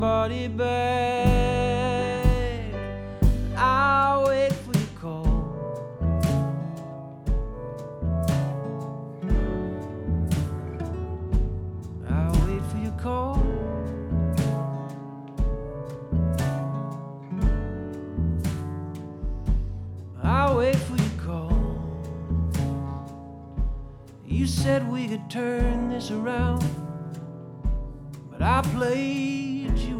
body back. I'll wait for your call. I'll wait for your call. I'll wait for your call. You said we could turn this around, but I played you